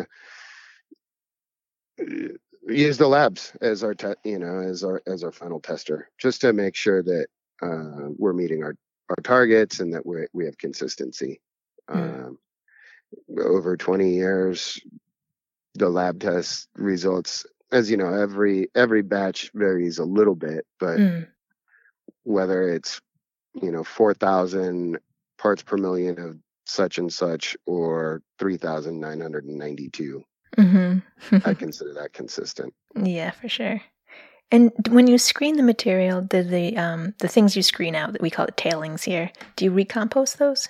use the labs as our te- you know as our as our final tester, just to make sure that uh, we're meeting our our targets and that we we have consistency. Mm. Um, over twenty years, the lab test results, as you know, every every batch varies a little bit, but Mm. whether it's you know four thousand parts per million of such and such or three thousand nine hundred ninety-two, Mm-hmm. I consider that consistent. Yeah, for sure. And when you screen the material, do the um the things you screen out, that we call it tailings here, do you recompost those?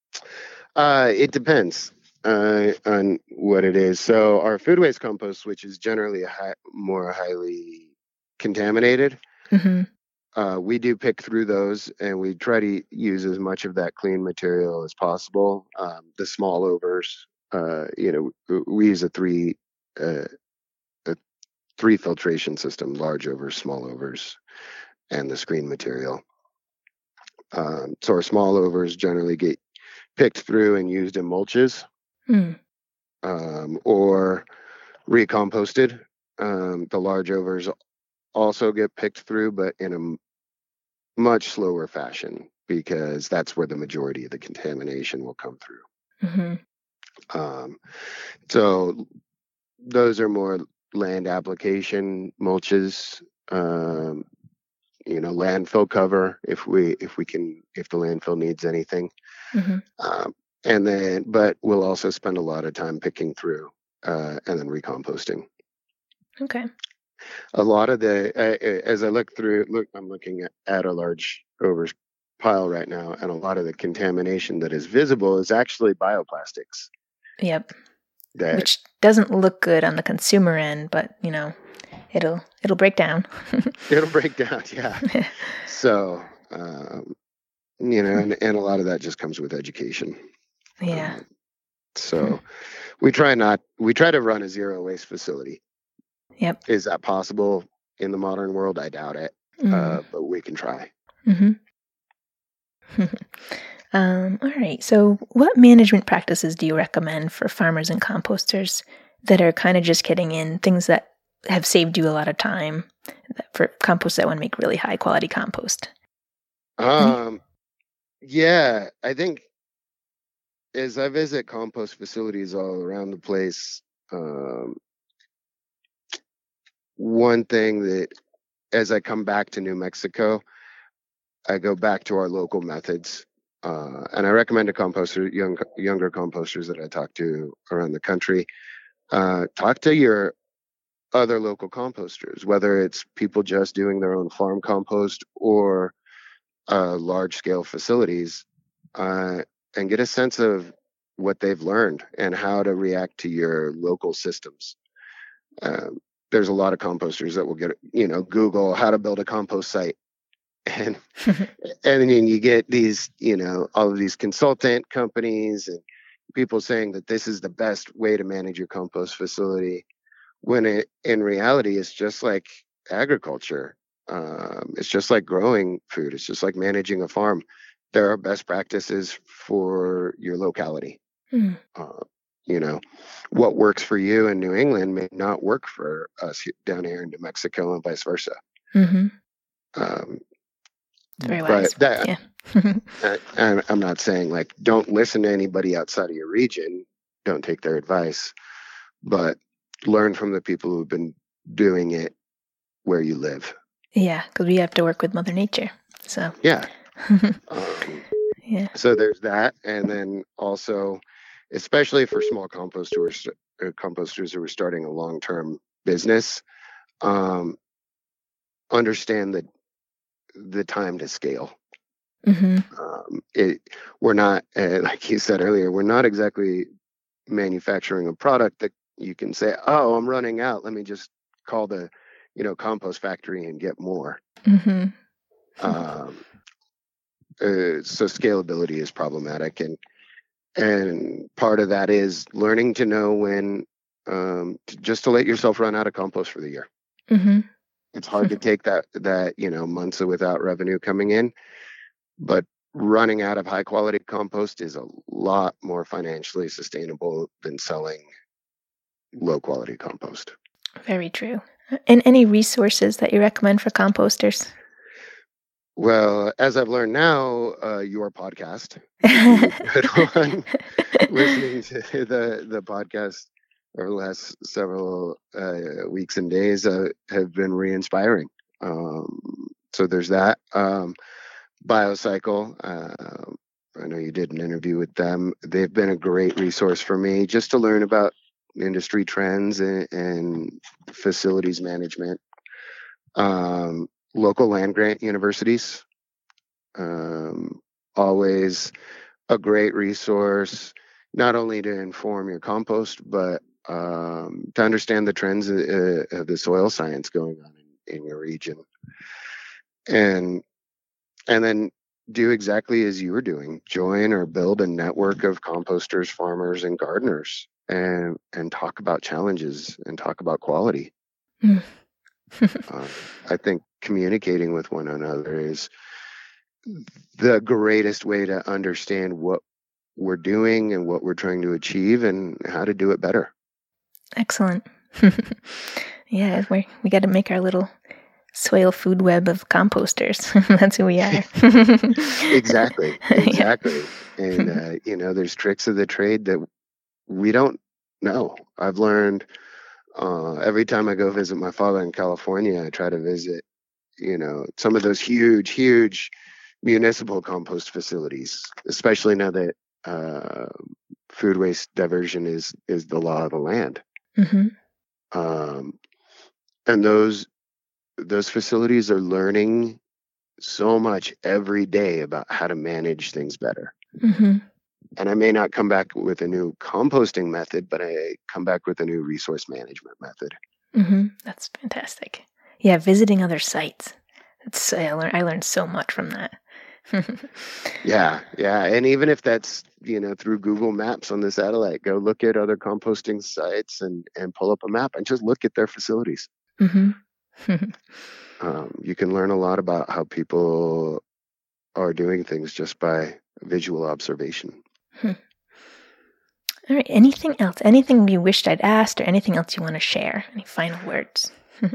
Uh, it depends uh, on what it is. So our food waste compost, which is generally a high, more highly contaminated, Mm-hmm. uh, we do pick through those, and we try to use as much of that clean material as possible. Um, the small overs, uh, you know, we use a three uh, a three filtration system: large overs, small overs, and the screen material. Um, so our small overs generally get picked through and used in mulches. Mm. Um, or recomposted. Um, the large overs also get picked through, but in a much slower fashion, because that's where the majority of the contamination will come through. Mm-hmm. Um, so those are more land application mulches. Um, you know, landfill cover if we if we can if the landfill needs anything. Mm-hmm. Um, and then, but we'll also spend a lot of time picking through uh, and then recomposting. Okay. A lot of the uh, as I look through, look, I'm looking at, at a large overs pile right now, and a lot of the contamination that is visible is actually bioplastics. Yep. That Which doesn't look good on the consumer end, but you know, it'll it'll break down. it'll break down, yeah. So, um, you know, and, and a lot of that just comes with education. Yeah. Um, so we try not we try to run a zero waste facility. Yep. Is that possible in the modern world? I doubt it, Mm. uh, but we can try. Mm-hmm. um, all right. So, what management practices do you recommend for farmers and composters that are kind of just getting in, things that have saved you a lot of time for compost that want to make really high quality compost? Um, yeah, I think as I visit compost facilities all around the place, um, one thing that as I come back to New Mexico, I go back to our local methods. Uh, and I recommend to composter, young, younger composters that I talk to around the country, uh, talk to your other local composters, whether it's people just doing their own farm compost or uh, large scale facilities, uh, and get a sense of what they've learned and how to react to your local systems. Um, there's a lot of composters that will get, you know, Google how to build a compost site. And and then you get these, you know, all of these consultant companies and people saying that this is the best way to manage your compost facility, when it in reality it's just like agriculture. Um, it's just like growing food. It's just like managing a farm. There are best practices for your locality. Hmm. Uh, you know, what works for you in New England may not work for us down here in New Mexico, and vice versa. Mm-hmm. Um, Very wise. But that, yeah. I, I'm not saying like don't listen to anybody outside of your region, don't take their advice, but learn from the people who've been doing it where you live. Yeah, because we have to work with Mother Nature. So yeah, um, yeah. So there's that, and then also, especially for small composters, uh, composters who are starting a long-term business, um, understand that the time to scale. Mm-hmm. Um, it, we're not, uh, like you said earlier, we're not exactly manufacturing a product that you can say, oh, I'm running out, let me just call the, you know, compost factory and get more. Mm-hmm. Um, uh, so scalability is problematic, and and part of that is learning to know when, um, to, just to let yourself run out of compost for the year. Mm-hmm. It's hard to take that that you know months of without revenue coming in, but running out of high quality compost is a lot more financially sustainable than selling low quality compost. Very true. And any resources that you recommend for composters? Well, as I've learned now, uh, your podcast is a good one. Listening to the the podcast over the last several uh, weeks and days uh, have been re-inspiring. Um, so there's that. Um, Biocycle. Uh, I know you did an interview with them. They've been a great resource for me just to learn about industry trends and, and facilities management. Um, local land grant universities, um, always a great resource, not only to inform your compost, but um, to understand the trends of, uh, of the soil science going on in, in your region. And and then do exactly as you were doing, join or build a network of composters, farmers, and gardeners, and and talk about challenges and talk about quality. Mm. uh, I think communicating with one another is the greatest way to understand what we're doing and what we're trying to achieve and how to do it better. Excellent. Yeah, we we got to make our little soil food web of composters. That's who we are. Exactly. Exactly. Yeah. And, uh, you know, there's tricks of the trade that we don't know. I've learned uh, every time I go visit my father in California, I try to visit, you know, some of those huge, huge municipal compost facilities, especially now that uh, food waste diversion is, is the law of the land. Mm-hmm. Um, and those those facilities are learning so much every day about how to manage things better. Mm-hmm. And I may not come back with a new composting method, but I come back with a new resource management method. Mm-hmm. That's fantastic. Yeah, visiting other sites. It's, I, learned, I learned so much from that. yeah, yeah. And even if that's, you know, through Google Maps on the satellite, go look at other composting sites and, and pull up a map and just look at their facilities. Mm-hmm. um, you can learn a lot about how people are doing things just by visual observation. Hmm. All right. Anything else? Anything you wished I'd asked, or anything else you want to share? Any final words?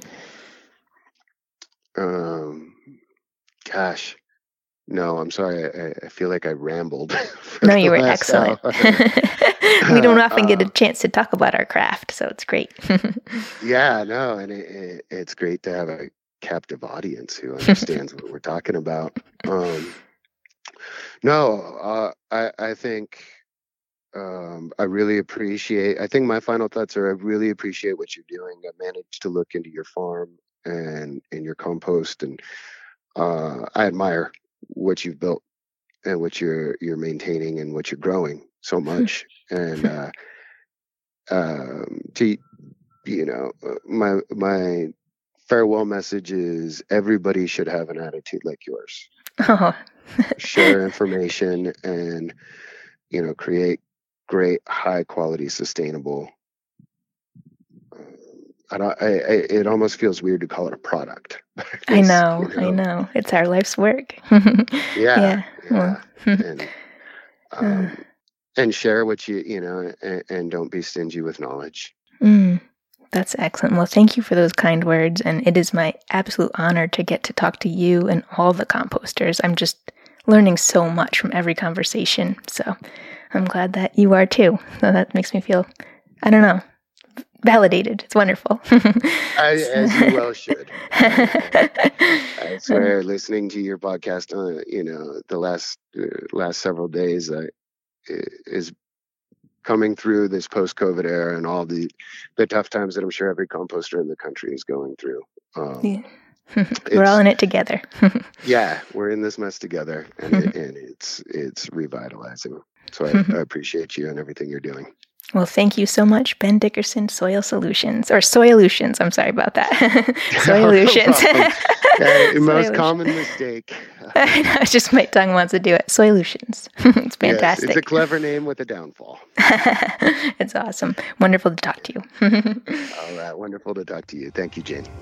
um, gosh, no. I'm sorry. I, I feel like I rambled. No, you were excellent. We don't often get a chance to talk about our craft, so it's great. Yeah, no, and it, it, it's great to have a captive audience who understands what we're talking about. Um, No, uh, I I think um, I really appreciate. I think my final thoughts are I really appreciate what you're doing. I managed to look into your farm and and your compost, and uh, I admire what you've built and what you're you're maintaining and what you're growing so much. and uh, um, to you know, uh, my my farewell message is everybody should have an attitude like yours. Oh. Share information and, you know, create great, high quality, sustainable. Um, I don't. I, I, it almost feels weird to call it a product. I know, you know, I know. It's our life's work. yeah, yeah, yeah. and um, and share what you you know, and, and don't be stingy with knowledge. Mm. That's excellent. Well, thank you for those kind words. And it is my absolute honor to get to talk to you and all the composters. I'm just learning so much from every conversation. So I'm glad that you are too. So that makes me feel, I don't know, validated. It's wonderful. I, as you well should. I swear, listening to your podcast, uh, you know, the last uh, last several days uh, is coming through this post-COVID era and all the, the tough times that I'm sure every composter in the country is going through. Um, yeah. We're all in it together. yeah, we're in this mess together, and, it, and it's it's revitalizing. So I, I appreciate you and everything you're doing. Well, thank you so much, Ben Dickerson, Soil Solutions, or Soilutions. I'm sorry about that. Soilutions. Okay, most common mistake. I know, it's just my tongue wants to do it. Soilutions. It's fantastic. Yes, it's a clever name with a downfall. It's awesome. Wonderful to talk to you. All right, wonderful to talk to you. Thank you, Jane.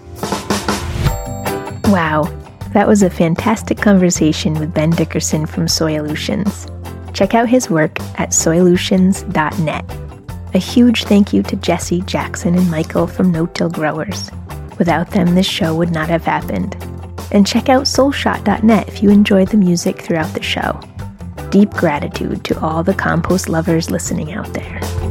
Wow, that was a fantastic conversation with Ben Dickerson from Soilutions. Check out his work at soilutions dot net. A huge thank you to Jesse, Jackson, and Michael from No Till Growers. Without them, this show would not have happened. And check out soul shot dot net if you enjoyed the music throughout the show. Deep gratitude to all the compost lovers listening out there.